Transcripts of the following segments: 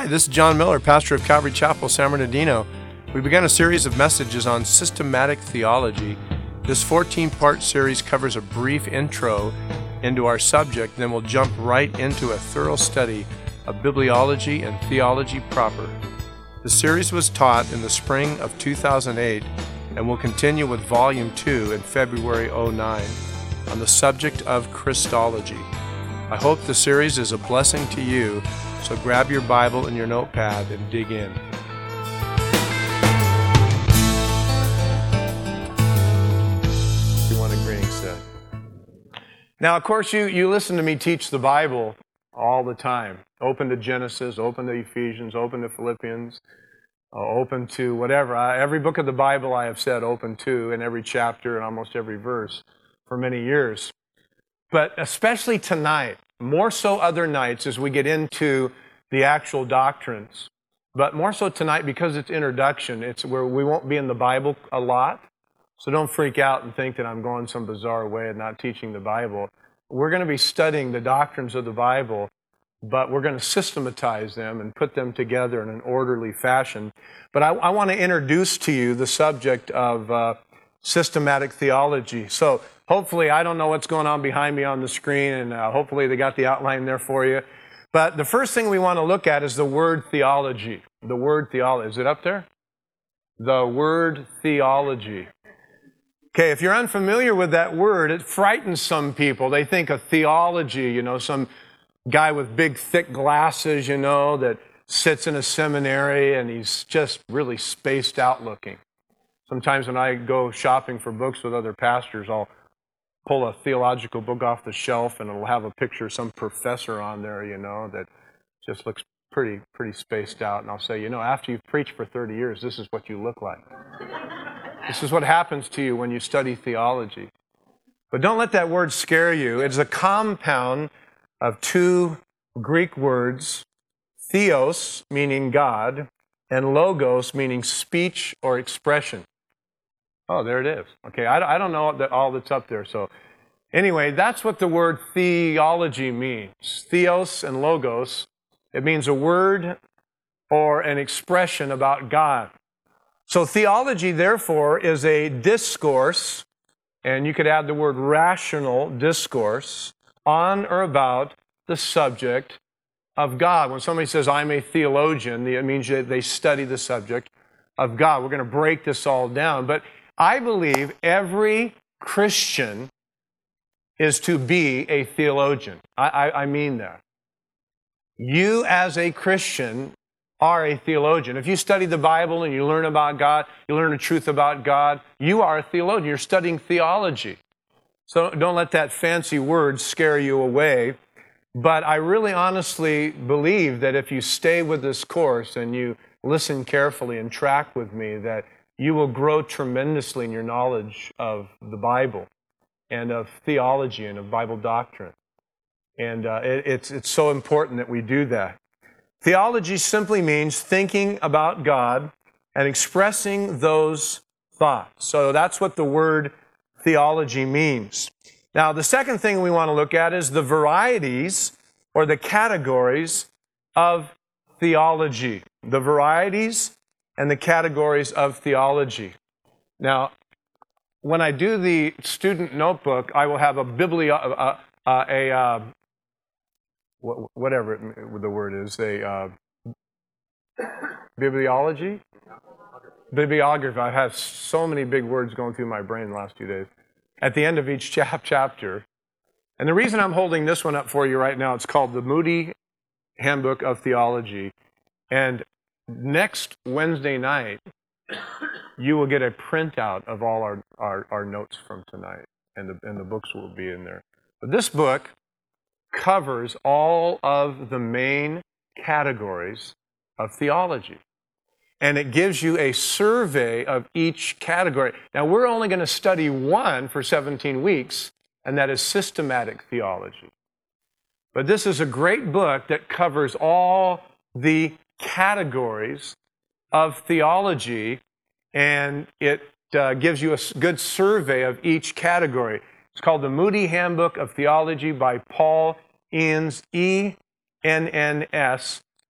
Hi, this is John Miller, pastor of Calvary Chapel, San Bernardino. We began a series of messages on systematic theology. This 14-part series covers a brief intro into our subject, then we'll jump right into a thorough study of bibliology and theology proper. The series was taught in the spring of 2008 and will continue with Volume 2 in February 2009 on the subject of Christology. I hope the series is a blessing to you, so grab your Bible and your notepad and dig in. You want a greeting set. Now, of course, you listen to me teach the Bible all the time. Open to Genesis, open to Ephesians, open to Philippians, open to whatever. Every book of the Bible I have said open to in every chapter and almost every verse for many years. But especially tonight, more so other nights as we get into the actual doctrines, but more so tonight because it's introduction. It's where we won't be in the Bible a lot, so don't freak out and think that I'm going some bizarre way and not teaching the Bible. We're going to be studying the doctrines of the Bible, but we're going to systematize them and put them together in an orderly fashion. But I want to introduce to you the subject of systematic theology. So hopefully, I don't know what's going on behind me on the screen, and hopefully they got the outline there for you. But the first thing we want to look at is the word theology. The word theology. Is it up there? The word theology. Okay, if you're unfamiliar with that word, it frightens some people. They think of theology, some guy with big, thick glasses, that sits in a seminary and he's just really spaced out looking. Sometimes when I go shopping for books with other pastors, I'll pull a theological book off the shelf and it'll have a picture of some professor on there, that just looks pretty spaced out. And I'll say, after you've preached for 30 years, this is what you look like. This is what happens to you when you study theology. But don't let that word scare you. It's a compound of two Greek words, theos, meaning God, and logos, meaning speech or expression. Oh, there it is. Okay, I don't know all that's up there. So anyway, that's what the word theology means. Theos and logos. It means a word or an expression about God. So theology, therefore, is a discourse, and you could add the word rational discourse, on or about the subject of God. When somebody says, I'm a theologian, it means that they study the subject of God. We're going to break this all down. But I believe every Christian is to be a theologian. I mean that. You as a Christian are a theologian. If you study the Bible and you learn about God, you learn the truth about God, you are a theologian. You're studying theology. So don't let that fancy word scare you away. But I really honestly believe that if you stay with this course and you listen carefully and track with me, that you will grow tremendously in your knowledge of the Bible and of theology and of Bible doctrine. And it's so important that we do that. Theology simply means thinking about God and expressing those thoughts. So that's what the word theology means. Now, the second thing we want to look at is the varieties or the categories of theology. The varieties and the categories of theology. Now, when I do the student notebook, I will have whatever the word is, bibliology? Bibliography. I've had so many big words going through my brain the last 2 days. At the end of each chapter. And the reason I'm holding this one up for you right now, it's called the Moody Handbook of Theology. And next Wednesday night, you will get a printout of all our notes from tonight, and the books will be in there. But this book covers all of the main categories of theology. And it gives you a survey of each category. Now, we're only going to study one for 17 weeks, and that is systematic theology. But this is a great book that covers all the categories of theology, and it gives you a good survey of each category. It's called the Moody Handbook of Theology by Paul Enns, E-N-N-S,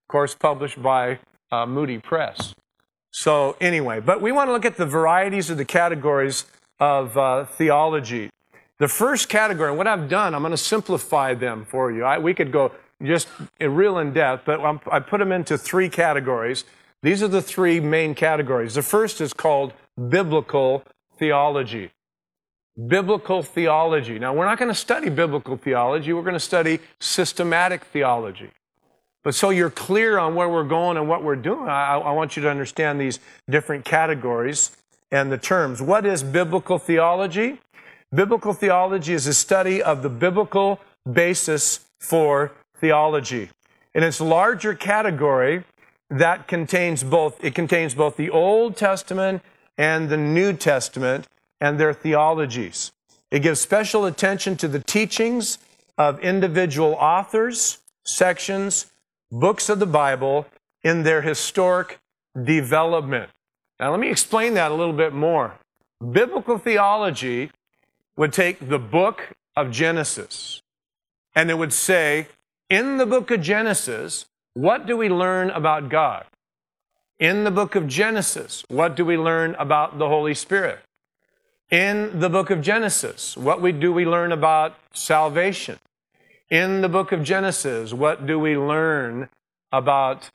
of course, published by Moody Press. So anyway, but we want to look at the varieties of the categories of theology. The first category, and what I've done, I'm going to simplify them for you. We could go just real in depth, but I put them into three categories. These are the three main categories. The first is called biblical theology. Biblical theology. Now, we're not going to study biblical theology. We're going to study systematic theology. But so you're clear on where we're going and what we're doing, I want you to understand these different categories and the terms. What is biblical theology? Biblical theology is a study of the biblical basis for theology. In its larger category, that contains both the Old Testament and the New Testament and their theologies. It gives special attention to the teachings of individual authors, sections, books of the Bible in their historic development. Now, let me explain that a little bit more. Biblical theology would take the book of Genesis, and it would say, in the book of Genesis, what do we learn about God? In the book of Genesis, what do we learn about the Holy Spirit? In the book of Genesis, what do we learn about salvation? In the book of Genesis, what do we learn about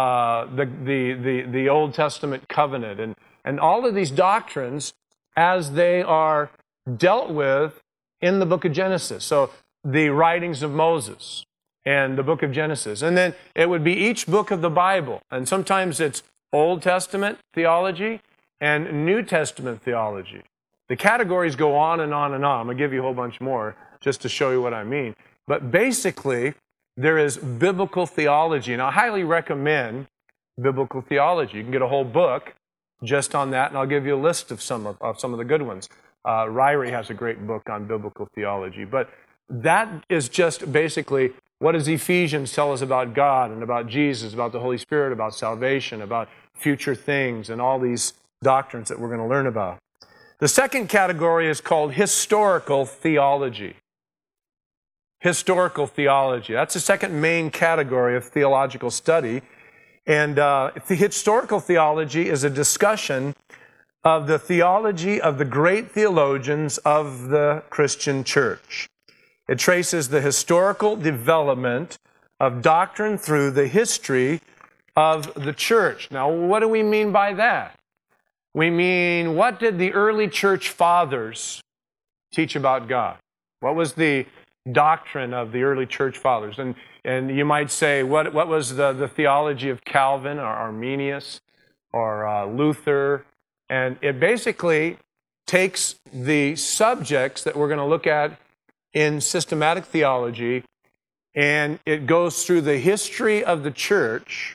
the Old Testament covenant and all of these doctrines as they are dealt with in the book of Genesis? So the writings of Moses and the book of Genesis. And then it would be each book of the Bible. And sometimes it's Old Testament theology and New Testament theology. The categories go on and on and on. I'm going to give you a whole bunch more just to show you what I mean. But basically, there is biblical theology. And I highly recommend biblical theology. You can get a whole book just on that, and I'll give you a list of some of the good ones. Ryrie has a great book on biblical theology. But that is just basically, what does Ephesians tell us about God and about Jesus, about the Holy Spirit, about salvation, about future things, and all these doctrines that we're going to learn about. The second category is called historical theology. Historical theology. That's the second main category of theological study. And the historical theology is a discussion of the theology of the great theologians of the Christian church. It traces the historical development of doctrine through the history of the church. Now, what do we mean by that? We mean, what did the early church fathers teach about God? What was the doctrine of the early church fathers? And you might say, what was the theology of Calvin or Arminius or Luther? And it basically takes the subjects that we're going to look at in systematic theology, and it goes through the history of the church,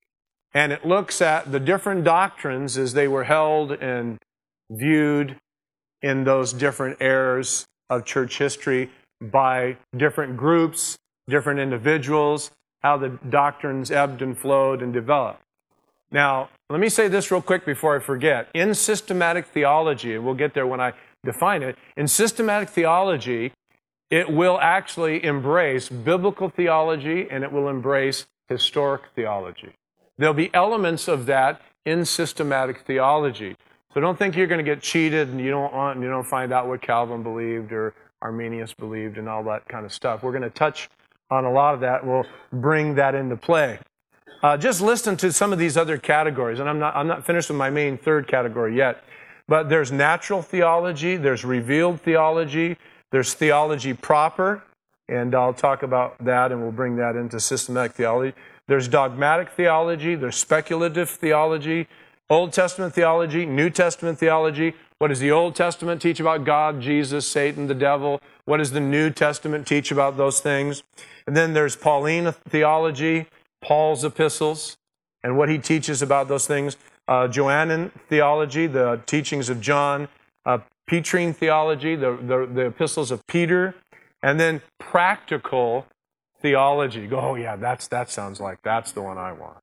and it looks at the different doctrines as they were held and viewed in those different eras of church history by different groups, different individuals, how the doctrines ebbed and flowed and developed. Now, let me say this real quick before I forget. In systematic theology, and we'll get there when I define it, in systematic theology, it will actually embrace biblical theology and it will embrace historic theology. There'll be elements of that in systematic theology. So don't think you're going to get cheated and you don't find out what Calvin believed or Arminius believed and all that kind of stuff. We're going to touch on a lot of that, and we'll bring that into play. Just listen to some of these other categories, and I'm not finished with my main third category yet. But there's natural theology, there's revealed theology, there's theology proper, and I'll talk about that, and we'll bring that into systematic theology. There's dogmatic theology, there's speculative theology, Old Testament theology, New Testament theology. What does the Old Testament teach about God, Jesus, Satan, the devil? What does the New Testament teach about those things? And then there's Pauline theology, Paul's epistles, and what he teaches about those things. Johannine theology, the teachings of John. Petrine theology, the epistles of Peter. And then practical theology. Go, oh yeah, that sounds like that's the one I want.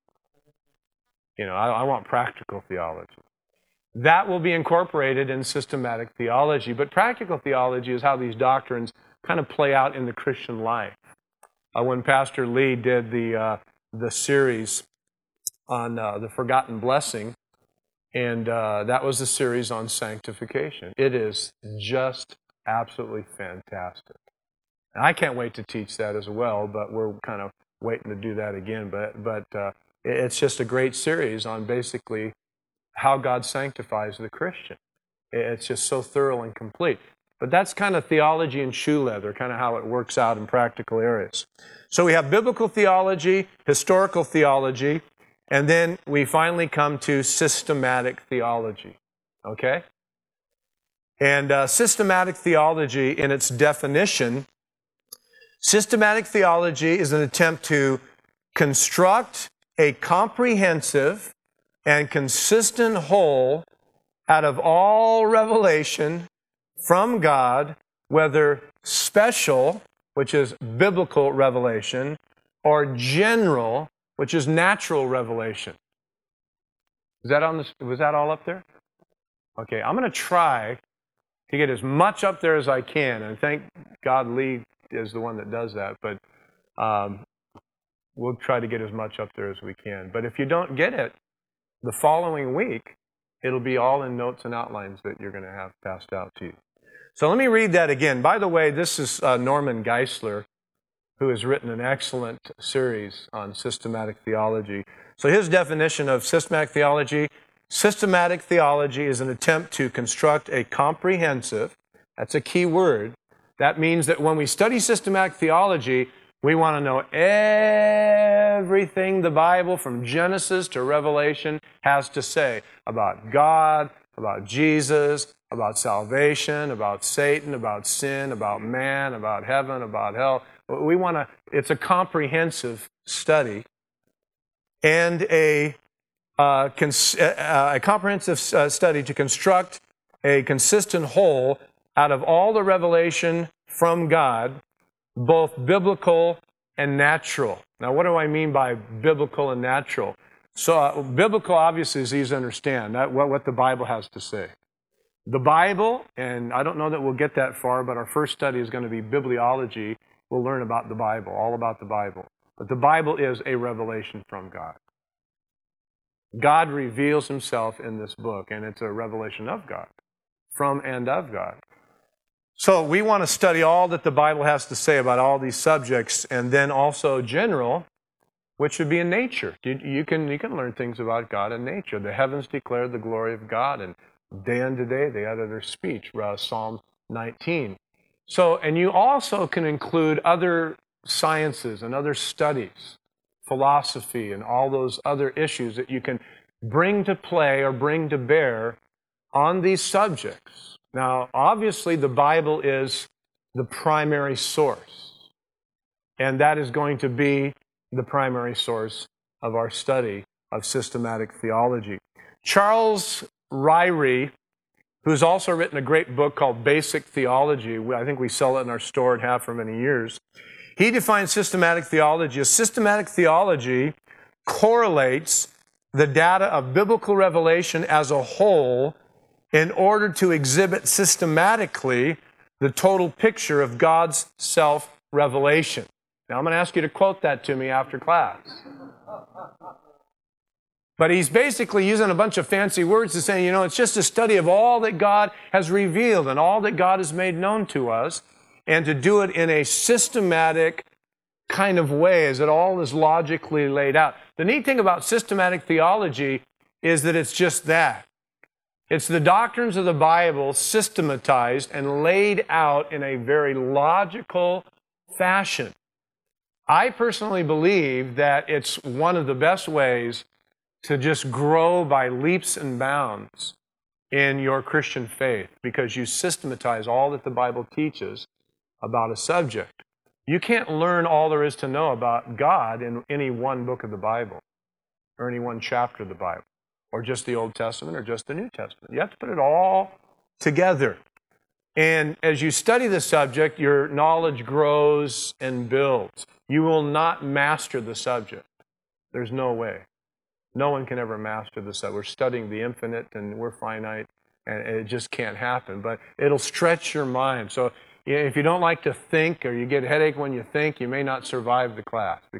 I want practical theology. That will be incorporated in systematic theology. But practical theology is how these doctrines kind of play out in the Christian life. When Pastor Lee did the the series on the forgotten blessing, and that was a series on sanctification. It is just absolutely fantastic. And I can't wait to teach that as well, but we're kind of waiting to do that again. But it's just a great series on basically how God sanctifies the Christian. It's just so thorough and complete. But that's kind of theology and shoe leather, kind of how it works out in practical areas. So we have biblical theology, historical theology, and then we finally come to systematic theology. Okay? And systematic theology, in its definition, systematic theology is an attempt to construct a comprehensive and consistent whole out of all revelation from God, whether special, which is biblical revelation, or general, which is natural revelation. Was that all up there? Okay, I'm going to try to get as much up there as I can, and thank God Lee is the one that does that, but we'll try to get as much up there as we can. But if you don't get it, the following week, it'll be all in notes and outlines that you're going to have passed out to you. So let me read that again. By the way, this is Norman Geisler, who has written an excellent series on systematic theology. So his definition of systematic theology is an attempt to construct a comprehensive, that's a key word. That means that when we study systematic theology, we want to know everything the Bible from Genesis to Revelation has to say about God, about Jesus, about salvation, about Satan, about sin, about man, about heaven, about hell. It's a comprehensive study and a comprehensive study to construct a consistent whole out of all the revelation from God, both biblical and natural. Now, what do I mean by biblical and natural? So, biblical obviously is easy to understand, what the Bible has to say. The Bible, and I don't know that we'll get that far, but our first study is going to be bibliology. We'll learn about the Bible, all about the Bible. But the Bible is a revelation from God. God reveals himself in this book, and it's a revelation of God, from and of God. So we want to study all that the Bible has to say about all these subjects, and then also general, which would be in nature. You can learn things about God in nature. The heavens declare the glory of God, and day unto day they utter their speech, Psalm 19. So, and you also can include other sciences and other studies, philosophy and all those other issues that you can bring to play or bring to bear on these subjects. Now, obviously, the Bible is the primary source, and that is going to be the primary source of our study of systematic theology. Charles Ryrie, who's also written a great book called Basic Theology, I think we sell it in our store and have for many years, he defines systematic theology as systematic theology correlates the data of biblical revelation as a whole in order to exhibit systematically the total picture of God's self-revelation. Now, I'm going to ask you to quote that to me after class. But he's basically using a bunch of fancy words to say, it's just a study of all that God has revealed and all that God has made known to us, and to do it in a systematic kind of way as it all is logically laid out. The neat thing about systematic theology is that it's just that. It's the doctrines of the Bible systematized and laid out in a very logical fashion. I personally believe that it's one of the best ways to just grow by leaps and bounds in your Christian faith, because you systematize all that the Bible teaches about a subject. You can't learn all there is to know about God in any one book of the Bible, or any one chapter of the Bible, or just the Old Testament, or just the New Testament. You have to put it all together. And as you study the subject, your knowledge grows and builds. You will not master the subject. There's no way. No one can ever master the subject. We're studying the infinite, and we're finite, and it just can't happen. But it'll stretch your mind. So if you don't like to think, or you get a headache when you think, you may not survive the class, because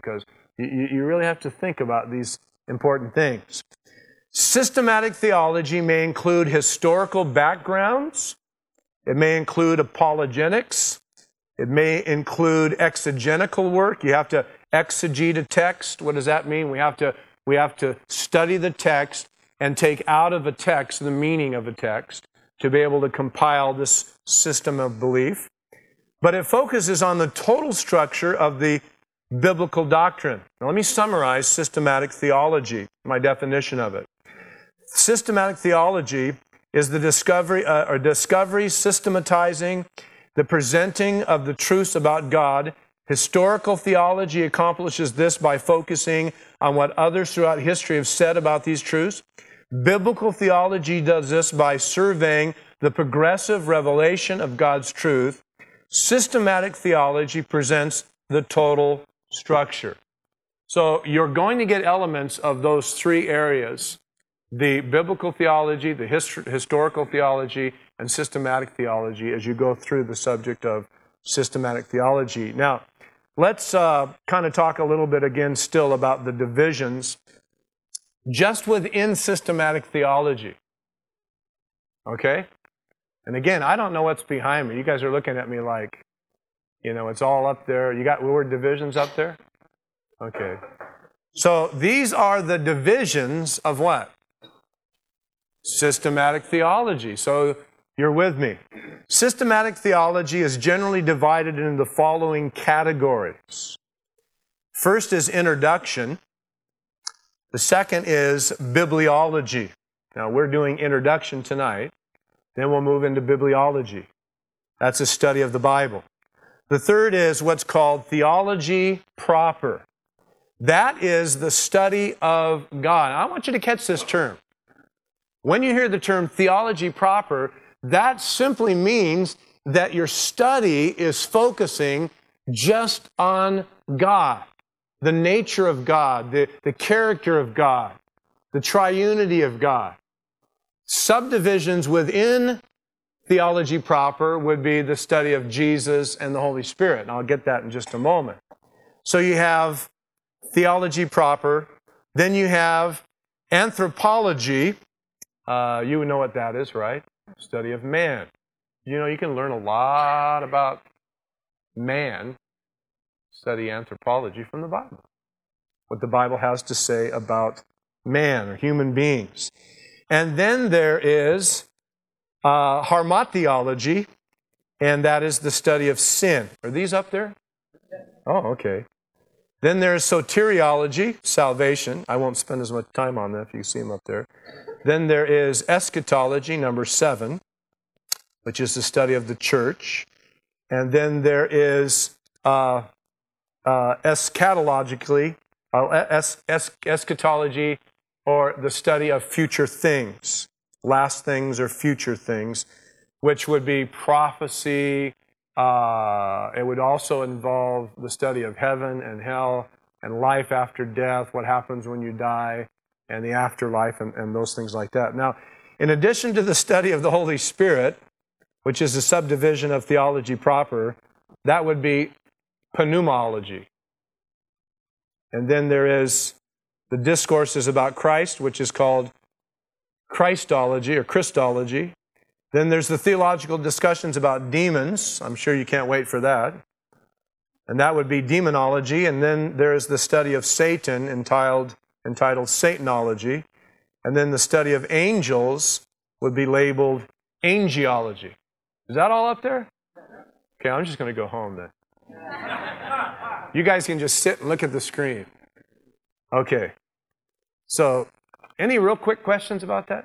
You really have to think about these important things. Systematic theology may include historical backgrounds. It may include apologetics. It may include exegetical work. You have to exegete a text. What does that mean? We have to study the text and take out of a text the meaning of a text to be able to compile this system of belief. But it focuses on the total structure of the biblical doctrine. Now, let me summarize systematic theology, my definition of it. Systematic theology is the discovery, systematizing, the presenting of the truths about God. Historical theology accomplishes this by focusing on what others throughout history have said about these truths. Biblical theology does this by surveying the progressive revelation of God's truth. Systematic theology presents the total structure. So you're going to get elements of those three areas: the biblical theology, the historical theology, and systematic theology as you go through the subject of systematic theology. Now, let's kind of talk a little bit again still about the divisions just within systematic theology. Okay? And again, I don't know what's behind me. You guys are looking at me like, it's all up there. You got the word divisions up there? Okay. So these are the divisions of what? Systematic theology. So you're with me. Systematic theology is generally divided into the following categories. First is introduction. The second is bibliology. Now, we're doing introduction tonight. Then we'll move into bibliology. That's a study of the Bible. The third is what's called theology proper. That is the study of God. I want you to catch this term. When you hear the term theology proper, that simply means that your study is focusing just on God, the nature of God, the character of God, the triunity of God. Subdivisions within theology proper would be the study of Jesus and the Holy Spirit. And I'll get that in just a moment. So you have theology proper. Then you have anthropology. You know what that is, right? Study of man. You can learn a lot about man, study anthropology from the Bible. What the Bible has to say about man or human beings. And then there is hamartiology, and that is the study of sin. Are these up there? Oh, okay. Then there's soteriology, salvation. I won't spend as much time on that if you see them up there. Then there is eschatology, number 7, which is the study of the church. And then there is eschatology, or the study of future things, last things or future things, which would be prophecy. It would also involve the study of heaven and hell and life after death, what happens when you die, and the afterlife, and those things like that. Now, in addition to the study of the Holy Spirit, which is a subdivision of theology proper, that would be pneumology. And then there is the discourses about Christ, which is called Christology or Christology. Then there's the theological discussions about demons. I'm sure you can't wait for that. And that would be demonology. And then there is the study of Satan entitled Satanology. And then the study of angels would be labeled angelology. Is that all up there? Okay, I'm just going to go home then. You guys can just sit and look at the screen. Okay. So, any real quick questions about that?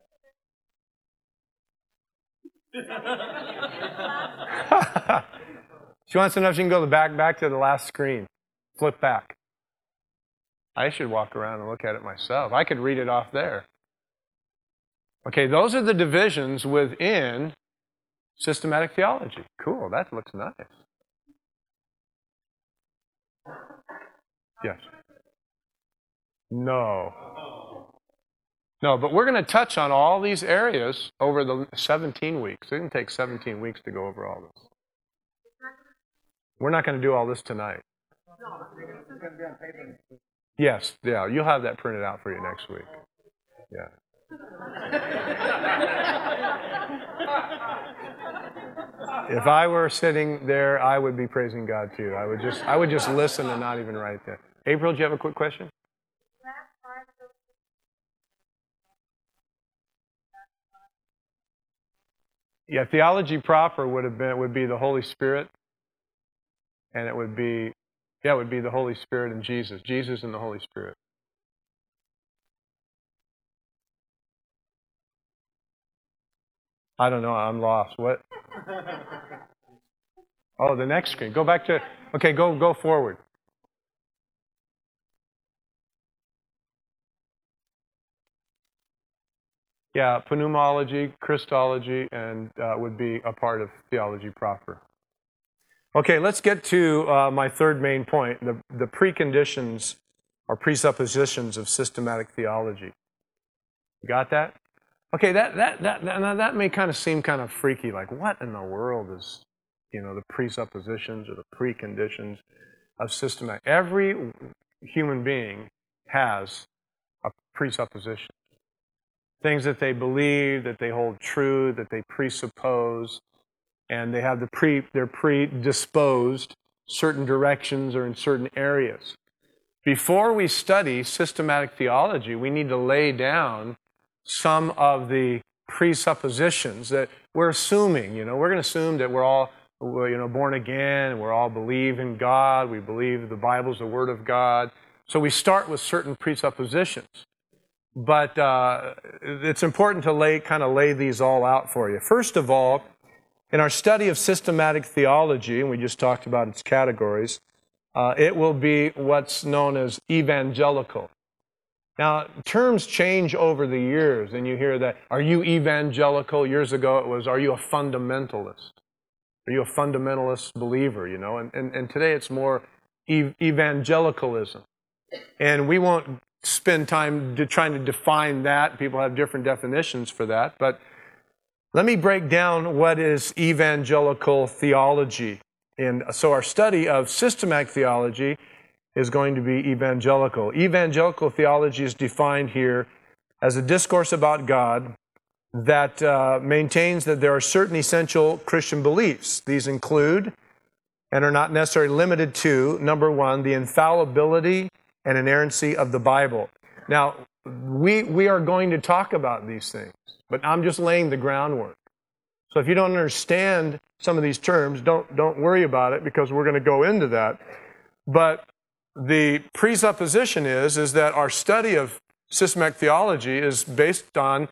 She wants to know if she can go back to the last screen. Flip back. I should walk around and look at it myself. I could read it off there. Okay, those are the divisions within systematic theology. Cool, that looks nice. Yes. No, but we're going to touch on all these areas over the 17 weeks. It can take 17 weeks to go over all this. We're not going to do all this tonight. Yes, yeah, you'll have that printed out for you next week. Yeah. If I were sitting there, I would be praising God too. I would just listen and not even write that. April, do you have a quick question? Yeah, theology proper would be the Holy Spirit, and it would be the Holy Spirit and Jesus and the Holy Spirit. I don't know. I'm lost. What? Oh, the next screen. Go back to. Okay, go forward. Yeah, pneumology, Christology, and would be a part of theology proper. Okay, let's get to my third main point: the preconditions or presuppositions of systematic theology. You got that? Okay, that may kind of seem kind of freaky. Like, what in the world is, the presuppositions or the preconditions of systematic? Every human being has a presupposition. Things that they believe, that they hold true, that they presuppose, and they have they're predisposed certain directions or in certain areas. Before we study systematic theology, we need to lay down some of the presuppositions that we're assuming. We're going to assume that we're all born again, and we're all believe in God. We believe the Bible's the Word of God. So we start with certain presuppositions. But it's important to lay these all out for you. First of all, in our study of systematic theology, and we just talked about its categories, it will be what's known as evangelical. Now, terms change over the years, and you hear that, are you evangelical? Years ago it was, are you a fundamentalist? Are you a fundamentalist believer, And today it's more evangelicalism. And we won't spend time trying to define that. People have different definitions for that. But let me break down what is evangelical theology. And so our study of systematic theology is going to be evangelical. Evangelical theology is defined here as a discourse about God that maintains that there are certain essential Christian beliefs. These include, and are not necessarily limited to, number one, the infallibility and inerrancy of the Bible. Now, we are going to talk about these things, but I'm just laying the groundwork. So if you don't understand some of these terms, don't worry about it, because we're going to go into that. But the presupposition is that our study of systematic theology is based on,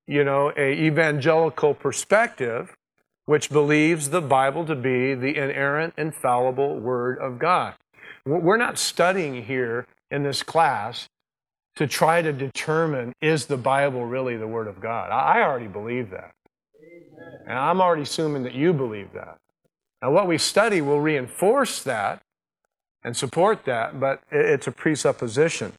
a evangelical perspective, which believes the Bible to be the inerrant, infallible Word of God. We're not studying here in this class to try to determine, is the Bible really the Word of God? I already believe that. And I'm already assuming that you believe that. Now, what we study will reinforce that and support that, but it's a presupposition.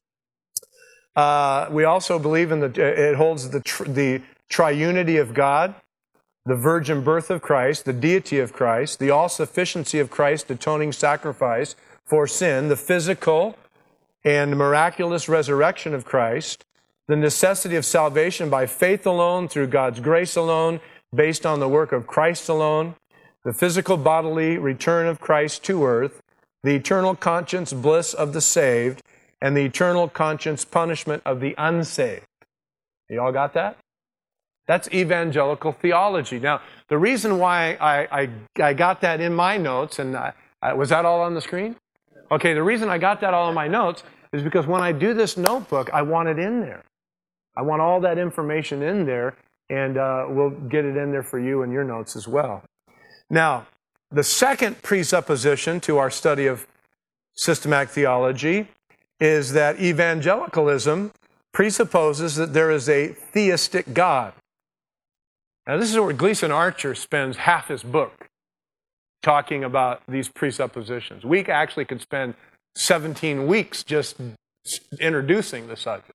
We also believe it holds the triunity of God, the virgin birth of Christ, the deity of Christ, the all-sufficiency of Christ's atoning sacrifice for sin, the physical and miraculous resurrection of Christ, the necessity of salvation by faith alone, through God's grace alone, based on the work of Christ alone, the physical bodily return of Christ to earth, the eternal conscience bliss of the saved, and the eternal conscience punishment of the unsaved. You all got that? That's evangelical theology. Now, the reason why I got that in my notes, and was that all on the screen? Okay, the reason I got that all in my notes is because when I do this notebook, I want it in there. I want all that information in there, and we'll get it in there for you in your notes as well. Now, the second presupposition to our study of systematic theology is that evangelicalism presupposes that there is a theistic God. Now, this is where Gleason Archer spends half his book talking about these presuppositions. We actually could spend 17 weeks just introducing the subject.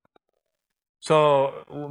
So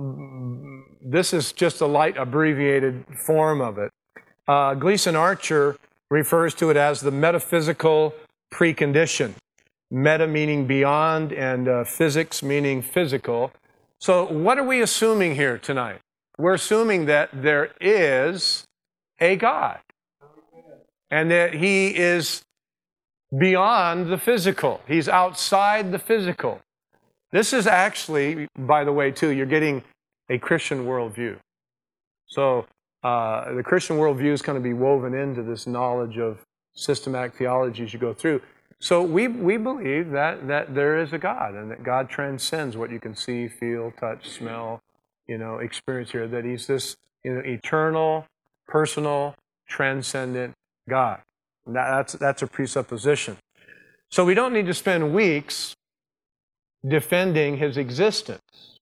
this is just a light abbreviated form of it. Gleason Archer refers to it as the metaphysical precondition. meta meaning beyond, and physics meaning physical. So what are we assuming here tonight? We're assuming that there is a God and that He is beyond the physical. He's outside the physical. This is actually, by the way, too, you're getting a Christian worldview. So the Christian worldview is going to be woven into this knowledge of systematic theology as you go through. So we believe that there is a God and that God transcends what you can see, feel, touch, smell, experience here, that He's this eternal, personal, transcendent God. And that's a presupposition. So we don't need to spend weeks defending His existence.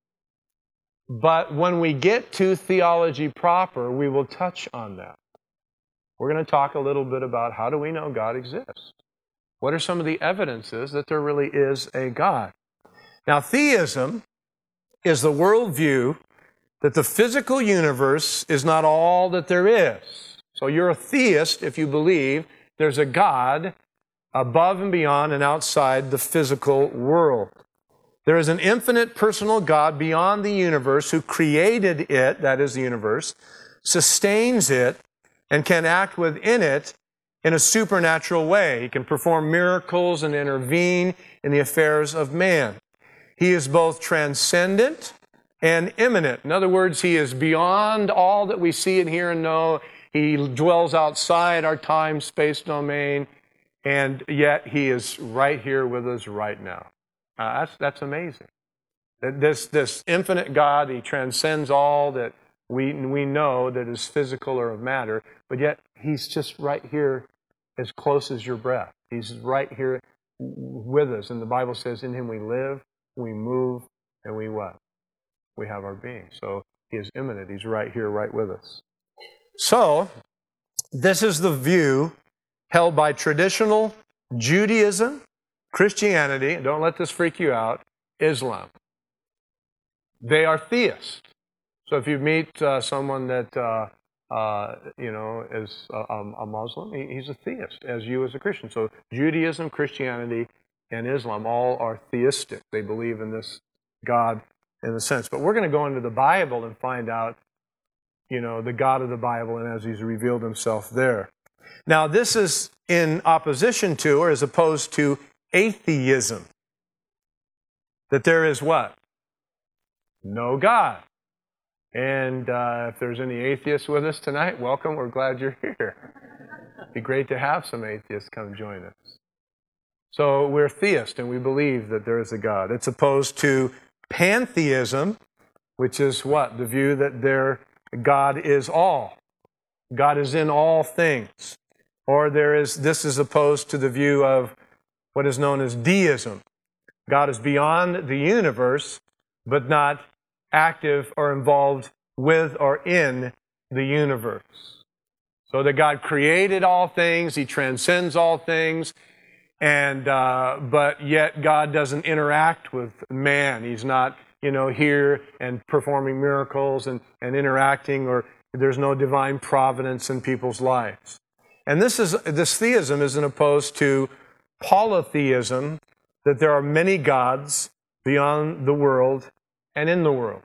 But when we get to theology proper, we will touch on that. We're going to talk a little bit about how do we know God exists? What are some of the evidences that there really is a God? Now, theism is the worldview that the physical universe is not all that there is. So you're a theist if you believe there's a God above and beyond and outside the physical world. There is an infinite personal God beyond the universe who created it, that is the universe, sustains it, and can act within it in a supernatural way. He can perform miracles and intervene in the affairs of man. He is both transcendent and immanent. In other words, He is beyond all that we see and hear and know. He dwells outside our time-space domain, and yet He is right here with us right now. That's amazing. This infinite God, He transcends all that we know that is physical or of matter, but yet He's just right here as close as your breath. He's right here with us. And the Bible says, in Him we live, we move, and we what? We have our being. So He is immanent. He's right here, right with us. So, this is the view held by traditional Judaism, Christianity, don't let this freak you out, Islam. They are theists. So if you meet someone that is a Muslim, he's a theist, as you as a Christian. So Judaism, Christianity, and Islam all are theistic. They believe in this God in a sense. But we're going to go into the Bible and find out, the God of the Bible and as He's revealed Himself there. Now, this is in opposition to, or as opposed to, atheism. That there is what? No God. And if there's any atheists with us tonight, welcome. We're glad you're here. It'd be great to have some atheists come join us. So we're theists, and we believe that there is a God. It's opposed to pantheism, which is what? The view that God is all. God is in all things. Or this is opposed to the view of what is known as deism. God is beyond the universe, but not active or involved with or in the universe. So that God created all things, He transcends all things, and but yet God doesn't interact with man. He's not, here and performing miracles and interacting, or there's no divine providence in people's lives. And this theism isn't opposed to polytheism, that there are many gods beyond the world and in the world.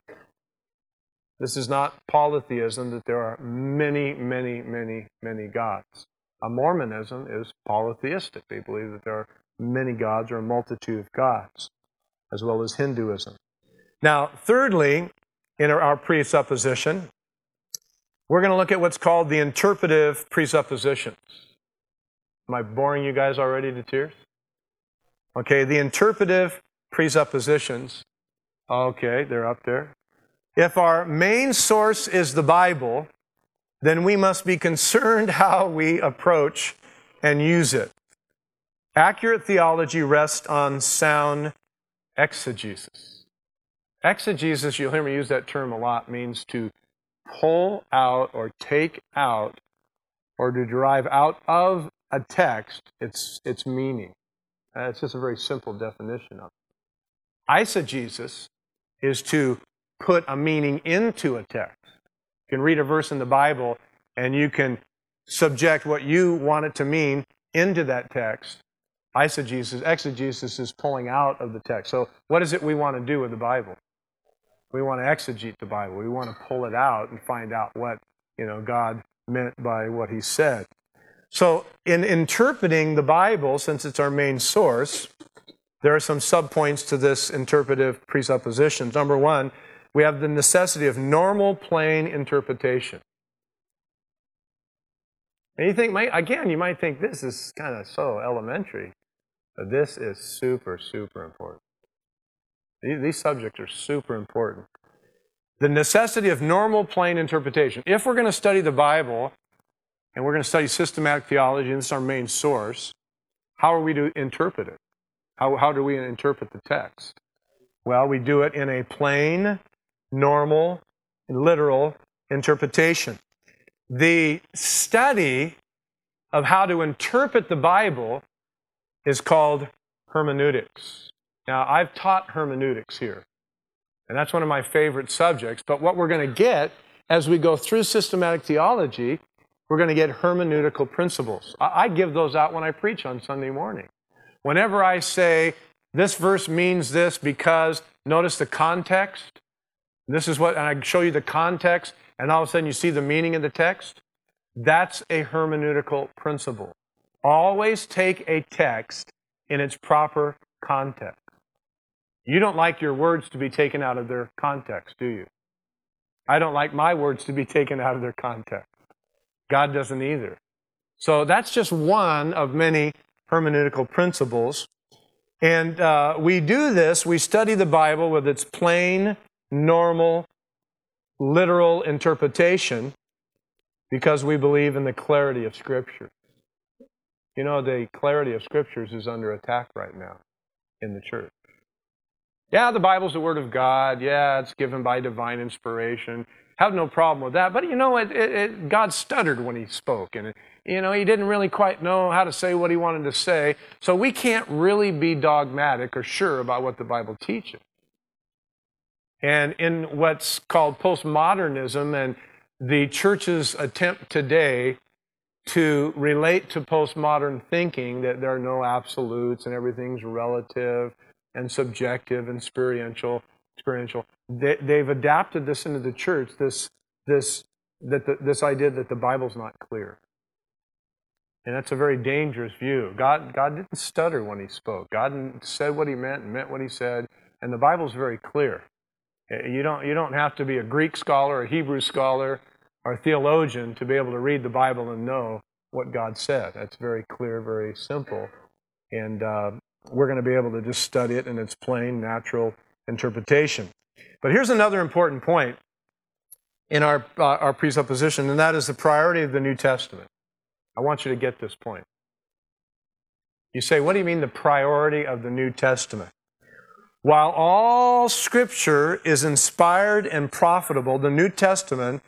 This is not polytheism, that there are many, many, many, many gods. Mormonism is polytheistic. They believe that there are many gods or a multitude of gods, as well as Hinduism. Now, thirdly, in our presupposition, we're going to look at what's called the interpretive presuppositions. Am I boring you guys already to tears? Okay, the interpretive presuppositions. Okay, they're up there. If our main source is the Bible, then we must be concerned how we approach and use it. Accurate theology rests on sound exegesis. Exegesis, you'll hear me use that term a lot, means to pull out or take out or to derive out of a text its meaning. It's just a very simple definition of it. Eisegesis is to put a meaning into a text. You can read a verse in the Bible and you can subject what you want it to mean into that text Eisegesis, exegesis is pulling out of the text. So what is it we want to do with the Bible? We want to exegete the Bible. We want to pull it out and find out what, God meant by what he said. So in interpreting the Bible, since it's our main source, there are some subpoints to this interpretive presuppositions. Number one, we have the necessity of normal, plain interpretation. And you might think this is kind of so elementary. But this is super, super important. These subjects are super important. The necessity of normal, plain interpretation. If we're going to study the Bible, and we're going to study systematic theology, and this is our main source, how are we to interpret it? How do we interpret the text? Well, we do it in a plain, normal, literal interpretation. The study of how to interpret the Bible is called hermeneutics. Now, I've taught hermeneutics here, and that's one of my favorite subjects, but what we're going to get as we go through systematic theology, we're going to get hermeneutical principles. I give those out when I preach on Sunday morning. Whenever I say, this verse means this because, notice the context, and I show you the context, and all of a sudden you see the meaning of the text, that's a hermeneutical principle. Always take a text in its proper context. You don't like your words to be taken out of their context, do you? I don't like my words to be taken out of their context. God doesn't either. So that's just one of many hermeneutical principles. And we do this, we study the Bible with its plain, normal, literal interpretation because we believe in the clarity of Scripture. The clarity of Scriptures is under attack right now in the church. Yeah, the Bible's the Word of God. Yeah, it's given by divine inspiration. Have no problem with that. But God stuttered when he spoke. And, he didn't really quite know how to say what he wanted to say. So we can't really be dogmatic or sure about what the Bible teaches. And in what's called postmodernism and the church's attempt today to relate to postmodern thinking that there are no absolutes and everything's relative and subjective and experiential. They've adapted this into the church, this idea that the Bible's not clear. And that's a very dangerous view. God didn't stutter when he spoke. God said what he meant and meant what he said, and the Bible's very clear. You don't have to be a Greek scholar, a Hebrew scholar, or a theologian to be able to read the Bible and know what God said. That's very clear, very simple. And we're going to be able to just study it in its plain, natural interpretation. But here's another important point in our presupposition, and that is the priority of the New Testament. I want you to get this point. You say, what do you mean the priority of the New Testament? While all Scripture is inspired and profitable, the New Testament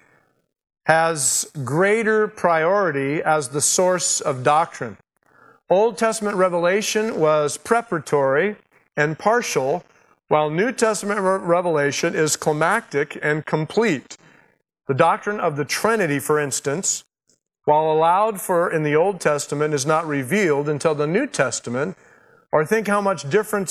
has greater priority as the source of doctrine. Old Testament revelation was preparatory and partial, while New Testament revelation is climactic and complete. The doctrine of the Trinity, for instance, while allowed for in the Old Testament, is not revealed until the New Testament. Or think how much different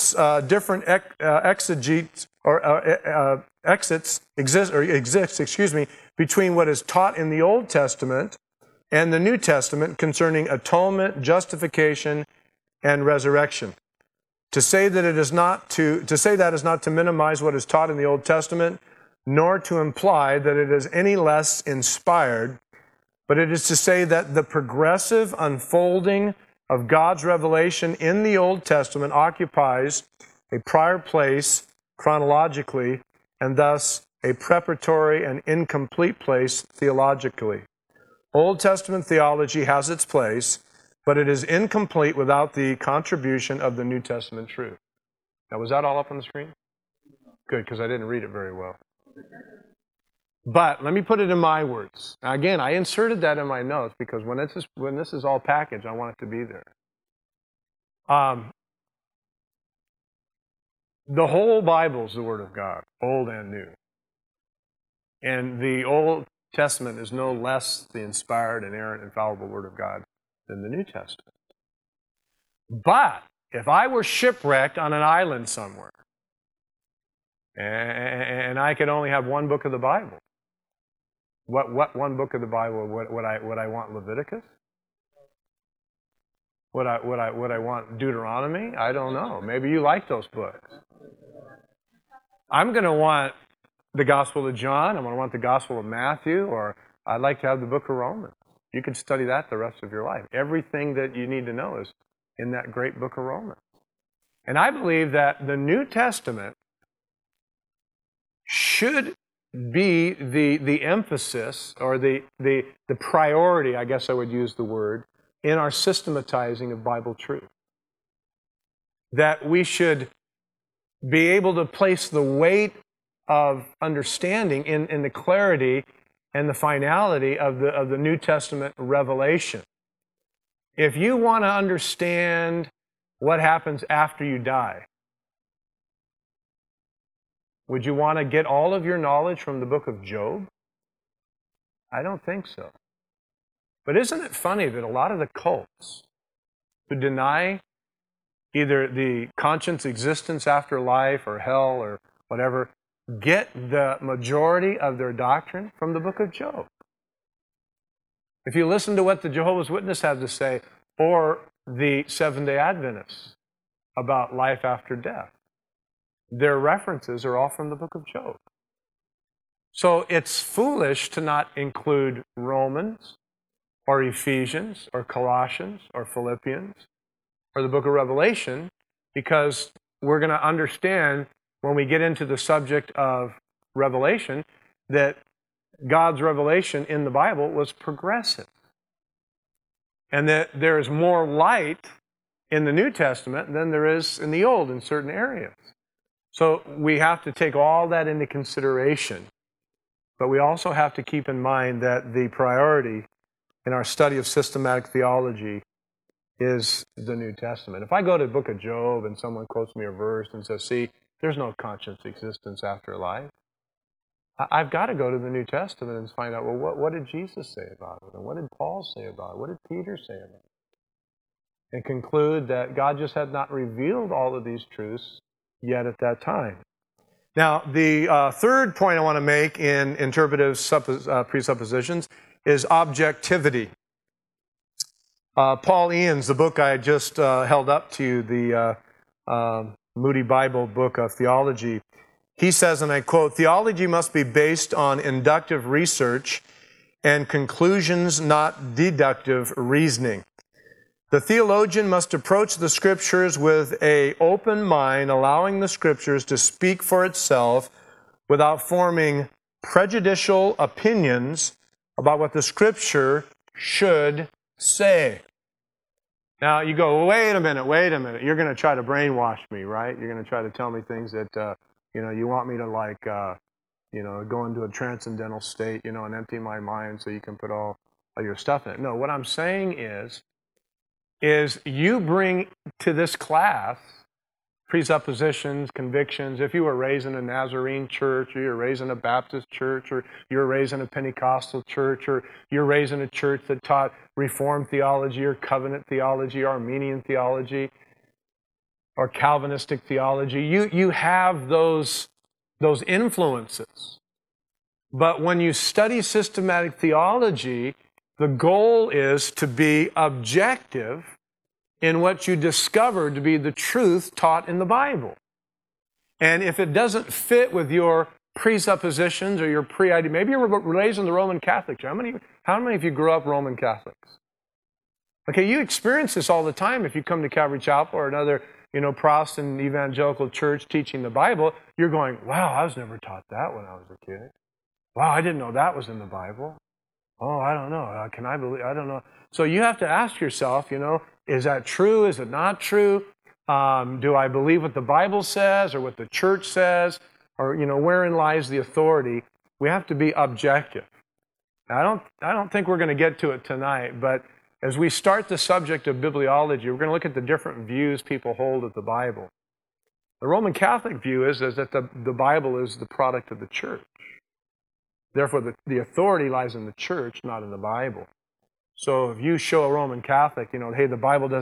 exegetes or exits exist, between what is taught in the Old Testament and the New Testament concerning atonement, justification, and resurrection. To say that is not to minimize what is taught in the Old Testament, nor to imply that it is any less inspired, but it is to say that the progressive unfolding of God's revelation in the Old Testament occupies a prior place chronologically, and thus a preparatory and incomplete place theologically. Old Testament theology has its place, but it is incomplete without the contribution of the New Testament truth. Now, was that all up on the screen? Good, because I didn't read it very well. But let me put it in my words. Now, again, I inserted that in my notes because when this is all packaged, I want it to be there. The whole Bible is the Word of God, Old and New. And the Old Testament is no less the inspired, inerrant, infallible Word of God than the New Testament. But if I were shipwrecked on an island somewhere, and I could only have one book of the Bible, what one book of the Bible would I want? Leviticus? Would I want Deuteronomy? I don't know. Maybe you like those books. I'm going to want the Gospel of John. I'm going to want the Gospel of Matthew, or I'd like to have the book of Romans. You can study that the rest of your life. Everything that you need to know is in that great book of Romans. And I believe that the New Testament should be the emphasis, or the priority, I guess I would use the word, in our systematizing of Bible truth. That we should be able to place the weight of understanding in the clarity and the finality of the New Testament revelation. If you want to understand what happens after you die, would you want to get all of your knowledge from the book of Job? I don't think so. But isn't it funny that a lot of the cults who deny either the conscience existence after life or hell or whatever, get the majority of their doctrine from the book of Job? If you listen to what the Jehovah's Witnesses have to say, or the Seventh-day Adventists about life after death, their references are all from the book of Job. So it's foolish to not include Romans or Ephesians or Colossians or Philippians or the book of Revelation, because we're going to understand when we get into the subject of Revelation that God's revelation in the Bible was progressive. And that there is more light in the New Testament than there is in the Old in certain areas. So we have to take all that into consideration. But we also have to keep in mind that the priority in our study of systematic theology is the New Testament. If I go to the book of Job and someone quotes me a verse and says, see, there's no conscious existence after life, I've got to go to the New Testament and find out, well, what did Jesus say about it? And what did Paul say about it? What did Peter say about it? And conclude that God just had not revealed all of these truths yet at that time. Now, the third point I want to make in interpretive presuppositions is objectivity. Paul Eames, the book I just held up to you, the Moody Bible book of theology, he says, and I quote, "Theology must be based on inductive research and conclusions, not deductive reasoning. The theologian must approach the Scriptures with an open mind, allowing the Scriptures to speak for itself without forming prejudicial opinions about what the Scripture should say." Now, you go, wait a minute. You're going to try to brainwash me, right? You're going to try to tell me things that, you want me to go into a transcendental state, and empty my mind so you can put all your stuff in it. No, what I'm saying is you bring to this class presuppositions, convictions. If you were raised in a Nazarene church, or you're raised in a Baptist church, or you're raised in a Pentecostal church, or you're raised in a church that taught Reformed theology or covenant theology, or Armenian theology, or Calvinistic theology, you have those influences. But when you study systematic theology, the goal is to be objective in what you discover to be the truth taught in the Bible. And if it doesn't fit with your presuppositions or your pre-idea, maybe you were raised in the Roman Catholic Church. How many of you grew up Roman Catholics? Okay, you experience this all the time. If you come to Calvary Chapel or another, Protestant evangelical church teaching the Bible, you're going, wow, I was never taught that when I was a kid. Wow, I didn't know that was in the Bible. Oh, I don't know. Can I believe? I don't know. So you have to ask yourself, is that true? Is it not true? Do I believe what the Bible says or what the church says? Or, wherein lies the authority? We have to be objective. Now, I don't think we're going to get to it tonight, but as we start the subject of bibliology, we're going to look at the different views people hold of the Bible. The Roman Catholic view is that the Bible is the product of the church. Therefore, the authority lies in the church, not in the Bible. So if you show a Roman Catholic, hey, the Bible doesn't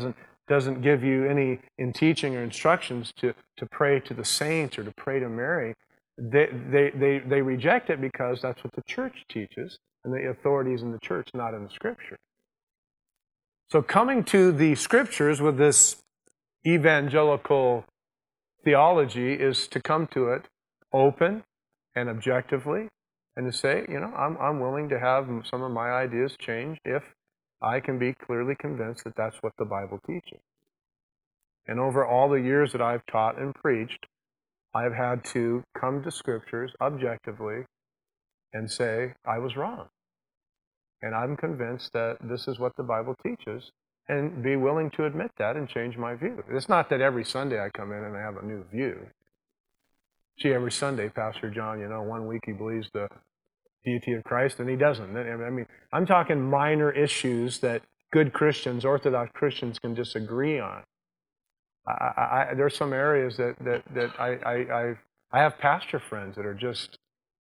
doesn't give you any in teaching or instructions to pray to the saints or to pray to Mary. They reject it because that's what the church teaches, and the authorities in the church, not in the Scripture. So coming to the Scriptures with this evangelical theology is to come to it open and objectively, and to say, I'm willing to have some of my ideas changed if I can be clearly convinced that that's what the Bible teaches. And over all the years that I've taught and preached, I've had to come to Scriptures objectively and say, I was wrong. And I'm convinced that this is what the Bible teaches, and be willing to admit that and change my view. It's not that every Sunday I come in and I have a new view. Gee, every Sunday, Pastor John, 1 week he believes the deity of Christ, and he doesn't. I mean, I'm talking minor issues that good Christians, Orthodox Christians, can disagree on. There's some areas that I have pastor friends that are just,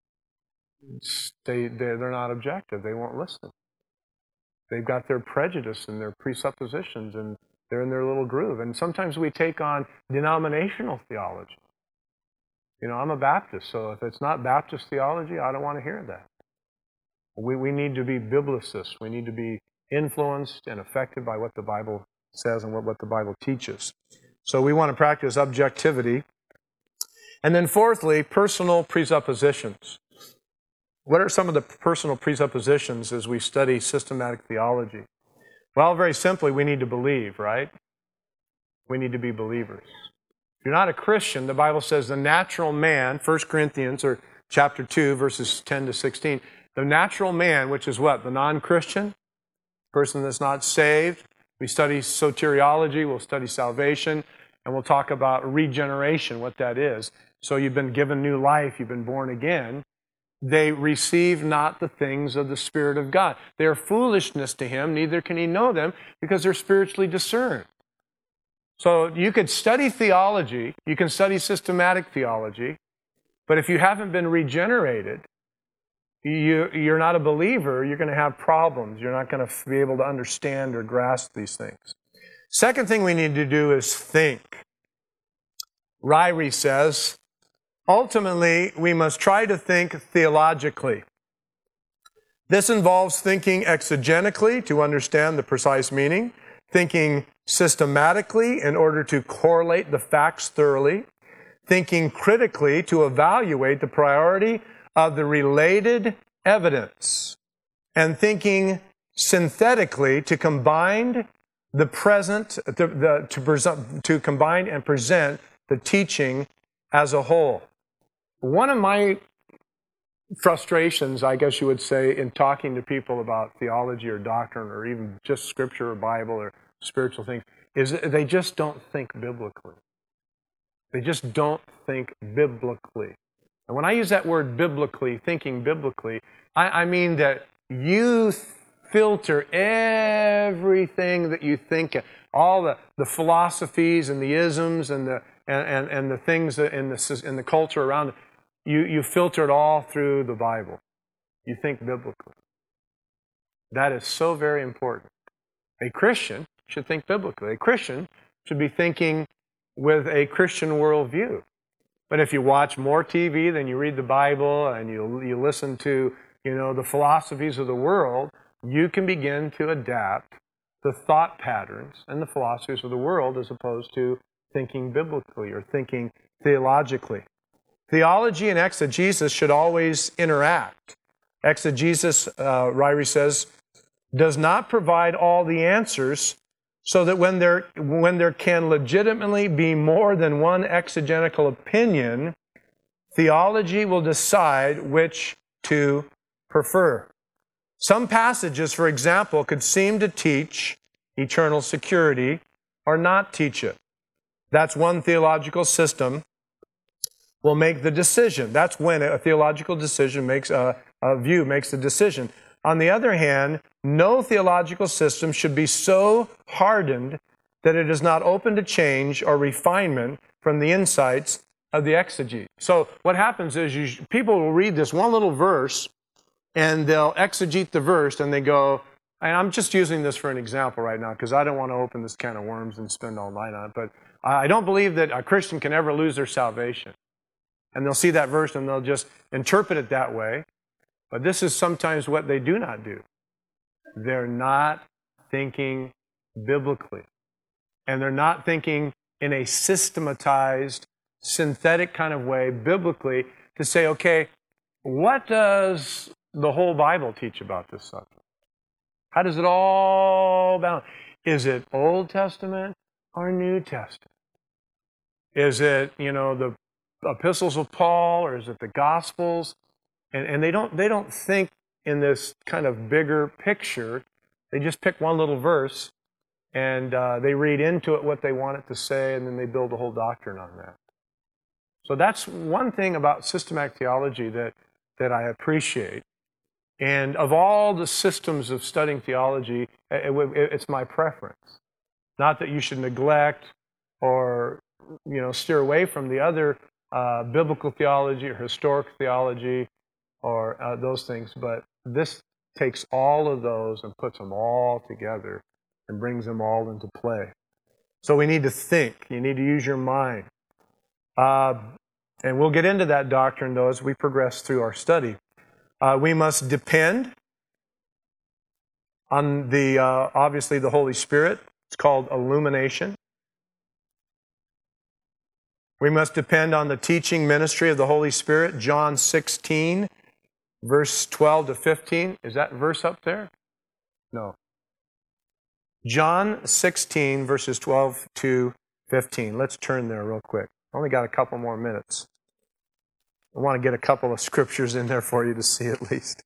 they're not objective. They won't listen. They've got their prejudice and their presuppositions, and they're in their little groove. And sometimes we take on denominational theology. I'm a Baptist, so if it's not Baptist theology, I don't want to hear that. We need to be biblicists. We need to be influenced and affected by what the Bible says and what the Bible teaches. So we want to practice objectivity. And then fourthly, personal presuppositions. What are some of the personal presuppositions as we study systematic theology? Well, very simply, we need to believe, right? We need to be believers. If you're not a Christian, the Bible says the natural man, 1 Corinthians or chapter 2, verses 10 to 16, the natural man, which is what? The non-Christian, person that's not saved. We study soteriology, we'll study salvation, and we'll talk about regeneration, what that is. So you've been given new life, you've been born again. They receive not the things of the Spirit of God. They are foolishness to him, neither can he know them, because they're spiritually discerned. So you could study theology, you can study systematic theology, but if you haven't been regenerated, you're not a believer, you're going to have problems. You're not going to be able to understand or grasp these things. Second thing we need to do is think. Ryrie says, ultimately, we must try to think theologically. This involves thinking exegetically to understand the precise meaning, thinking systematically in order to correlate the facts thoroughly, thinking critically to evaluate the priority of the related evidence, and thinking synthetically to combine the present, to combine and present the teaching as a whole. One of my frustrations, I guess you would say, in talking to people about theology or doctrine or even just Scripture or Bible or spiritual things is they just don't think biblically. They just don't think biblically. And when I use that word biblically, thinking biblically, I mean that you filter everything that you think, all the philosophies and the isms and the things in the culture around it. You filter it all through the Bible. You think biblically. That is so very important. A Christian should think biblically. A Christian should be thinking with a Christian worldview. But if you watch more TV than you read the Bible and you listen to, the philosophies of the world, you can begin to adapt the thought patterns and the philosophies of the world as opposed to thinking biblically or thinking theologically. Theology and exegesis should always interact. Exegesis, Ryrie says, does not provide all the answers, so that when there can legitimately be more than one exegetical opinion, theology will decide which to prefer. Some passages, for example, could seem to teach eternal security or not teach it. That's one theological system will make the decision. That's when a theological decision makes a view makes the decision. On the other hand, no theological system should be so hardened that it is not open to change or refinement from the insights of the exegete. So what happens is people will read this one little verse and they'll exegete the verse and they go, and I'm just using this for an example right now because I don't want to open this can of worms and spend all night on it, but I don't believe that a Christian can ever lose their salvation. And they'll see that verse and they'll just interpret it that way. But this is sometimes what they do not do. They're not thinking biblically. And they're not thinking in a systematized, synthetic kind of way, biblically, to say, okay, what does the whole Bible teach about this subject? How does it all balance? Is it Old Testament or New Testament? Is it, the epistles of Paul, or is it the Gospels? And they don't think in this kind of bigger picture. They just pick one little verse and they read into it what they want it to say, and then they build a whole doctrine on that. So that's one thing about systematic theology that I appreciate. And of all the systems of studying theology, it's my preference. Not that you should neglect or steer away from the other biblical theology or historic theology or those things, but this takes all of those and puts them all together and brings them all into play. So we need to think. You need to use your mind. And we'll get into that doctrine, though, as we progress through our study. We must depend on obviously, the Holy Spirit. It's called illumination. We must depend on the teaching ministry of the Holy Spirit. John 16, verse 12 to 15. Is that verse up there? No. John 16, verses 12 to 15. Let's turn there real quick. Only got a couple more minutes. I want to get a couple of scriptures in there for you to see at least.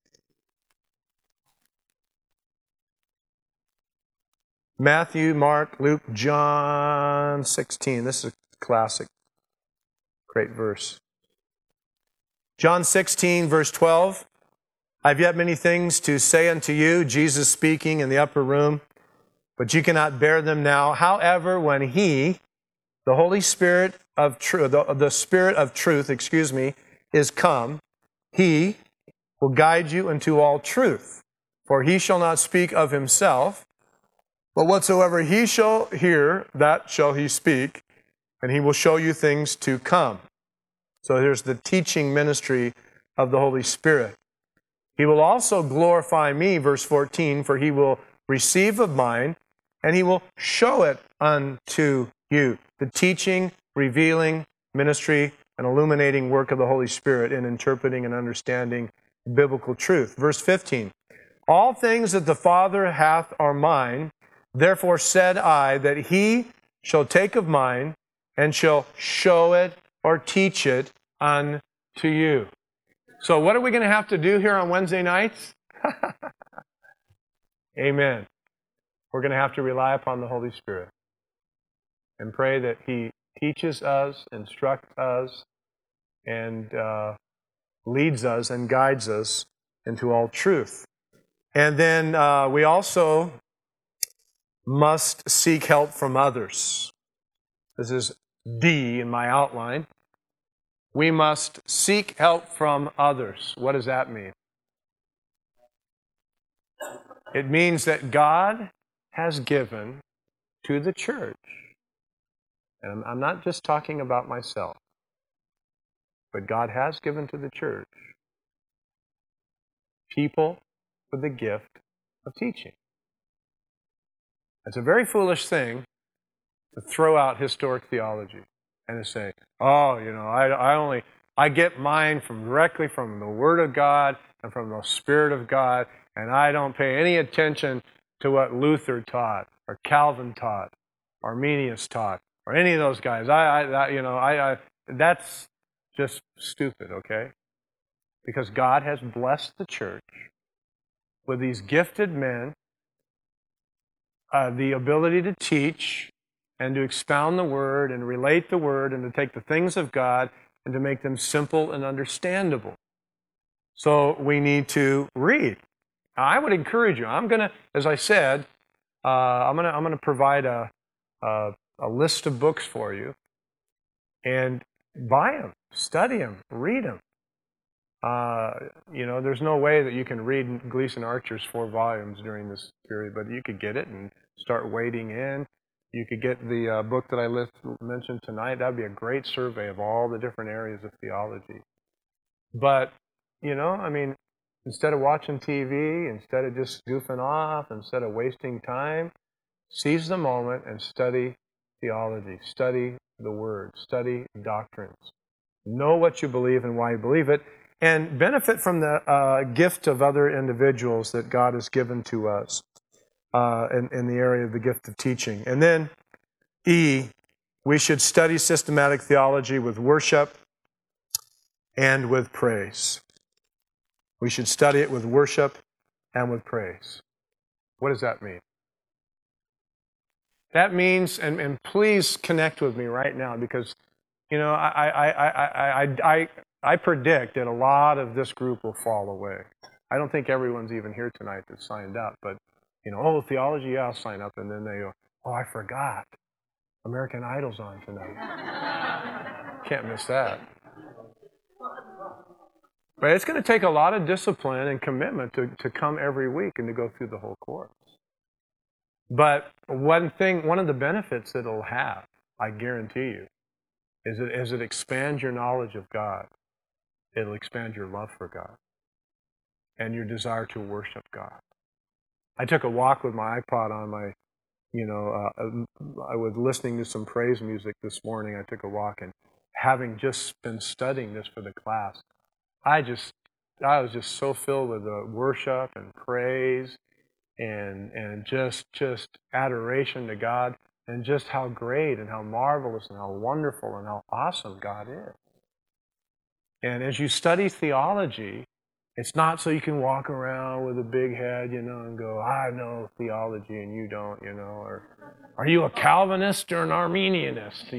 Matthew, Mark, Luke, John 16. This is a classic. Great verse. John 16, verse 12. I have yet many things to say unto you, Jesus speaking in the upper room, but you cannot bear them now. However, when He, the Holy Spirit of truth, the Spirit of truth, is come, He will guide you into all truth. For He shall not speak of Himself, but whatsoever He shall hear, that shall He speak, and He will show you things to come. So here's the teaching ministry of the Holy Spirit. He will also glorify me, verse 14, for He will receive of mine, and He will show it unto you. The teaching, revealing, ministry, and illuminating work of the Holy Spirit in interpreting and understanding biblical truth. Verse 15, all things that the Father hath are mine, therefore said I that He shall take of mine and shall show it or teach it unto you. So what are we going to have to do here on Wednesday nights? Amen. We're going to have to rely upon the Holy Spirit and pray that He teaches us, instructs us, and leads us and guides us into all truth. And then we also must seek help from others. This is D in my outline. We must seek help from others. What does that mean? It means that God has given to the church, and I'm not just talking about myself, but God has given to the church people with the gift of teaching. It's a very foolish thing to throw out historic theology and to say, I get mine directly from the Word of God and from the Spirit of God, and I don't pay any attention to what Luther taught or Calvin taught, or Arminius taught, or any of those guys. That's just stupid, okay? Because God has blessed the church with these gifted men, the ability to teach and to expound the Word and relate the Word and to take the things of God and to make them simple and understandable. So we need to read. Now, I would encourage you. I'm going to, as I said, I'm going to provide a list of books for you, and buy them, study them, read them. There's no way that you can read Gleason Archer's 4 volumes during this period, but you could get it and start wading in. You could get the book that I mentioned tonight. That would be a great survey of all the different areas of theology. But, instead of watching TV, instead of just goofing off, instead of wasting time, seize the moment and study theology, study the Word, study doctrines. Know what you believe and why you believe it, and benefit from the gift of other individuals that God has given to us in the area of the gift of teaching. And then, E, we should study systematic theology with worship and with praise. We should study it with worship and with praise. What does that mean? That means, and please connect with me right now, because I predict that a lot of this group will fall away. I don't think everyone's even here tonight that signed up, but theology, yeah, I'll sign up, and then they go, oh, I forgot. American Idol's on tonight. Can't miss that. But it's going to take a lot of discipline and commitment to come every week and to go through the whole course. But one of the benefits that it'll have, I guarantee you, is that as it expands your knowledge of God, it'll expand your love for God and your desire to worship God. I took a walk with my iPod on my, I was listening to some praise music this morning. I took a walk, and having just been studying this for the class, I was just so filled with worship and praise and just adoration to God, and just how great and how marvelous and how wonderful and how awesome God is. And as you study theology, it's not so you can walk around with a big head, and go, I know theology and you don't, or are you a Calvinist or an Arminianist,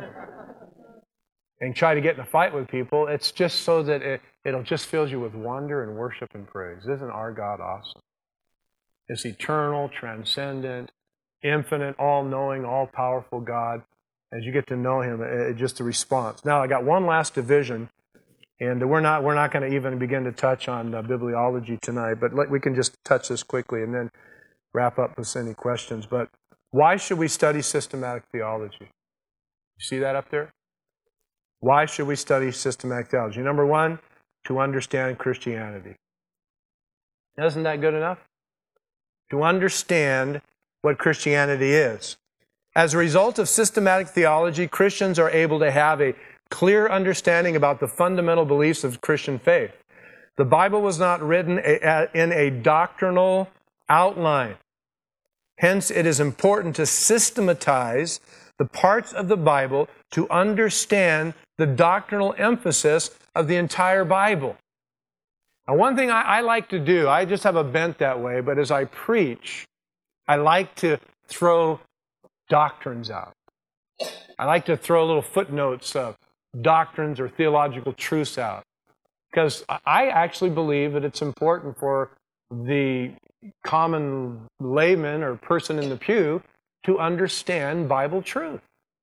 and try to get in a fight with people. It's just so that it'll just fill you with wonder and worship and praise. Isn't our God awesome? This eternal, transcendent, infinite, all-knowing, all-powerful God. As you get to know Him, it's just a response. Now, I got one last division, and we're not going to even begin to touch on bibliology tonight, but we can just touch this quickly and then wrap up with any questions. But why should we study systematic theology? You see that up there? Why should we study systematic theology? Number one, to understand Christianity. Isn't that good enough? To understand what Christianity is. As a result of systematic theology, Christians are able to have a clear understanding about the fundamental beliefs of Christian faith. The Bible was not written in a doctrinal outline. Hence, it is important to systematize the parts of the Bible to understand the doctrinal emphasis of the entire Bible. Now, one thing I like to do, I just have a bent that way, but as I preach, I like to throw doctrines out. I like to throw little footnotes of doctrines or theological truths out, because I actually believe that it's important for the common layman or person in the pew to understand Bible truth.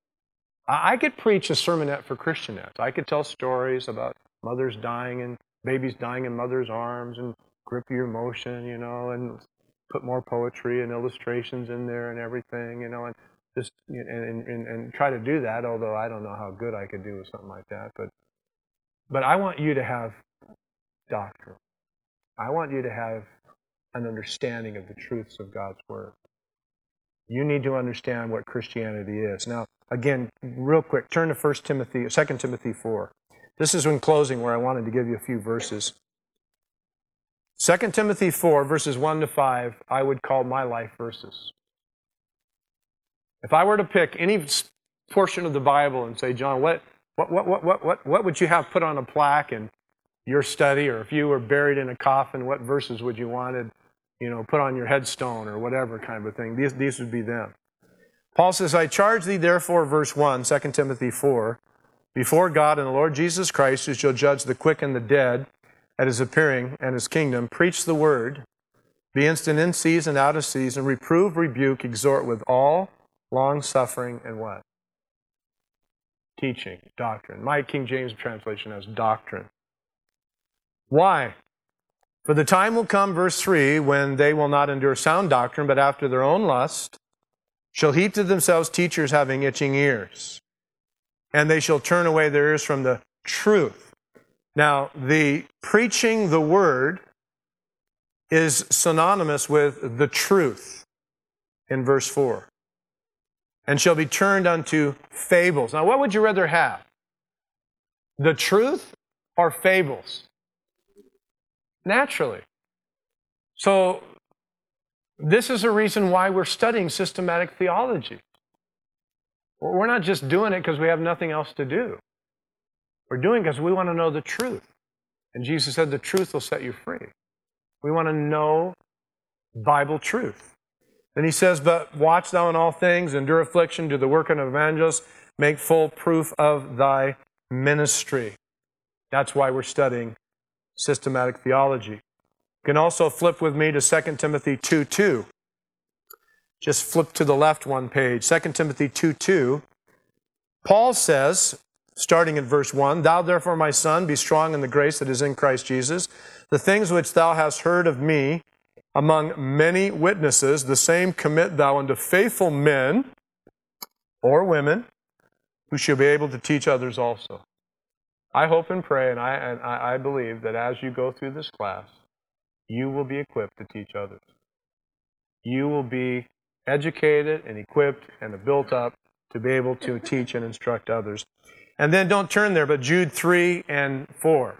I could preach a sermonette for Christianettes. I could tell stories about mothers dying and babies dying in mother's arms, and grip your emotion, and put more poetry and illustrations in there and everything, and just and try to do that. Although I don't know how good I could do with something like that, but I want you to have doctrine. I want you to have an understanding of the truths of God's Word. You need to understand what Christianity is. Now, again, real quick, turn to 2 Timothy 4. This is in closing where I wanted to give you a few verses. 2 Timothy 4, verses 1 to 5, I would call my life verses. If I were to pick any portion of the Bible and say, John, what would you have put on a plaque in your study, or if you were buried in a coffin, what verses would you wanted, put on your headstone or whatever kind of a thing? These would be them. Paul says, I charge thee therefore, verse 1, 2 Timothy 4, before God and the Lord Jesus Christ, who shall judge the quick and the dead at His appearing and His kingdom, preach the word, be instant in season, out of season, reprove, rebuke, exhort with all long-suffering and what? Teaching, doctrine. My King James translation has doctrine. Why? For the time will come, verse 3, when they will not endure sound doctrine, but after their own lust shall heap to themselves teachers having itching ears. And they shall turn away their ears from the truth. Now, the preaching the word is synonymous with the truth in verse 4. And shall be turned unto fables. Now, what would you rather have? The truth or fables? Naturally. So, this is a reason why we're studying systematic theology. We're not just doing it because we have nothing else to do. We're doing it because we want to know the truth. And Jesus said the truth will set you free. We want to know Bible truth. Then he says, but watch thou in all things, endure affliction, do the work of an evangelist, make full proof of thy ministry. That's why we're studying systematic theology. You can also flip with me to 2 Timothy 2:2. Just flip to the left one page. 2 Timothy 2:2. Paul says, starting at verse 1, thou therefore, my son, be strong in the grace that is in Christ Jesus. The things which thou hast heard of me among many witnesses, the same commit thou unto faithful men or women who shall be able to teach others also. I hope and pray, and I believe that as you go through this class, you will be equipped to teach others. You will be educated and equipped and built up to be able to teach and instruct others. And then don't turn there, but Jude 3 and 4.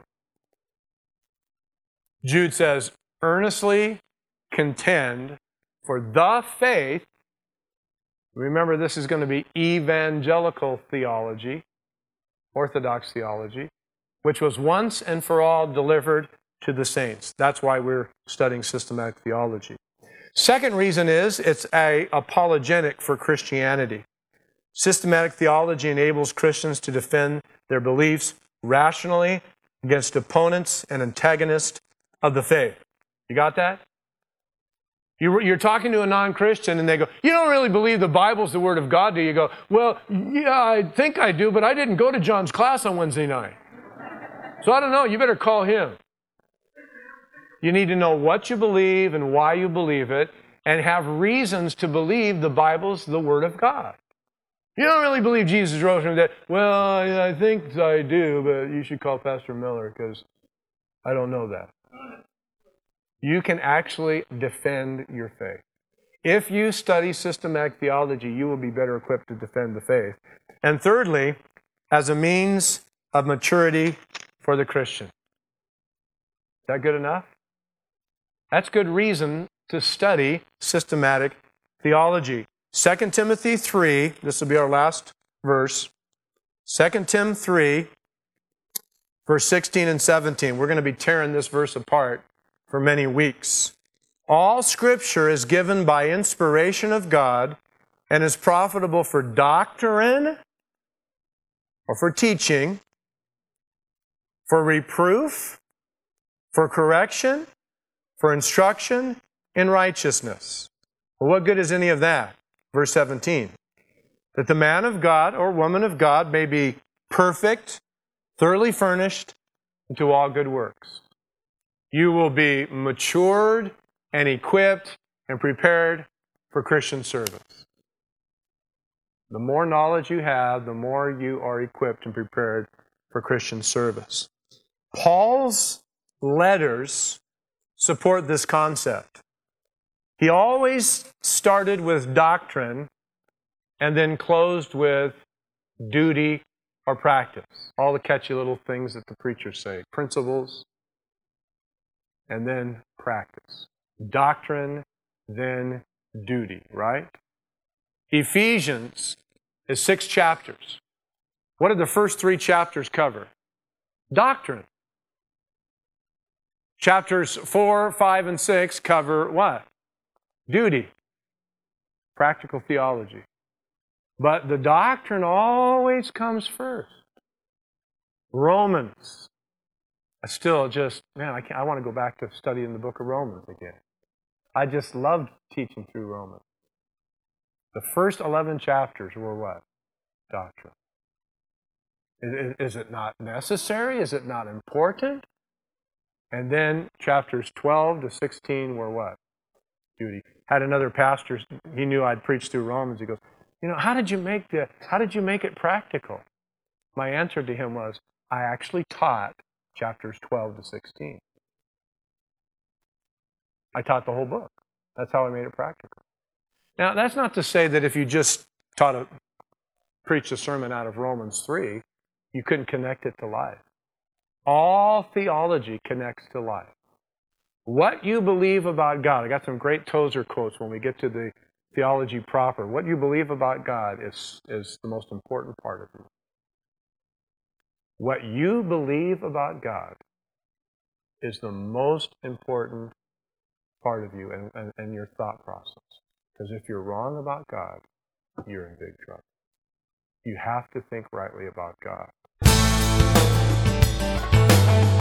Jude says, earnestly contend for the faith. Remember, this is going to be evangelical theology, Orthodox theology, which was once and for all delivered to the saints. That's why we're studying systematic theology. Second reason is it's an apologetic for Christianity. Systematic theology enables Christians to defend their beliefs rationally against opponents and antagonists of the faith. You got that? You're talking to a non-Christian and they go, you don't really believe the Bible's the Word of God, do you? You go, well, yeah, I think I do, but I didn't go to John's class on Wednesday night. So I don't know, you better call him. You need to know what you believe and why you believe it and have reasons to believe the Bible's the Word of God. You don't really believe Jesus rose from the dead. Well, I think I do, but you should call Pastor Miller because I don't know that. You can actually defend your faith. If you study systematic theology, you will be better equipped to defend the faith. And thirdly, as a means of maturity for the Christian. Is that good enough? That's good reason to study systematic theology. 2 Timothy 3, this will be our last verse. 2 Tim 3, verse 16 and 17. We're going to be tearing this verse apart for many weeks. All Scripture is given by inspiration of God and is profitable for doctrine or for teaching, for reproof, for correction, for instruction in righteousness. Well, what good is any of that? Verse 17. That the man of God or woman of God may be perfect, thoroughly furnished unto all good works. You will be matured and equipped and prepared for Christian service. The more knowledge you have, the more you are equipped and prepared for Christian service. Paul's letters support this concept. He always started with doctrine and then closed with duty or practice. All the catchy little things that the preachers say. Principles, and then practice. Doctrine, then duty, right? Ephesians is 6 chapters. What did the first 3 chapters cover? Doctrine. Chapters 4, 5, and 6 cover what? Duty. Practical theology. But the doctrine always comes first. Romans. I still just, man, I want to go back to studying the book of Romans again. I just loved teaching through Romans. The first 11 chapters were what? Doctrine. Is it not necessary? Is it not important? And then chapters 12 to 16 were what? Duty. Had another pastor, he knew I'd preached through Romans. He goes, how did you make it practical? My answer to him was, I actually taught chapters 12 to 16. I taught the whole book. That's how I made it practical. Now, that's not to say that if you just preached a sermon out of Romans 3, you couldn't connect it to life. All theology connects to life. What you believe about God, I got some great Tozer quotes when we get to the theology proper. What you believe about God is the most important part of you. What you believe about God is the most important part of you and your thought process. Because if you're wrong about God, you're in big trouble. You have to think rightly about God.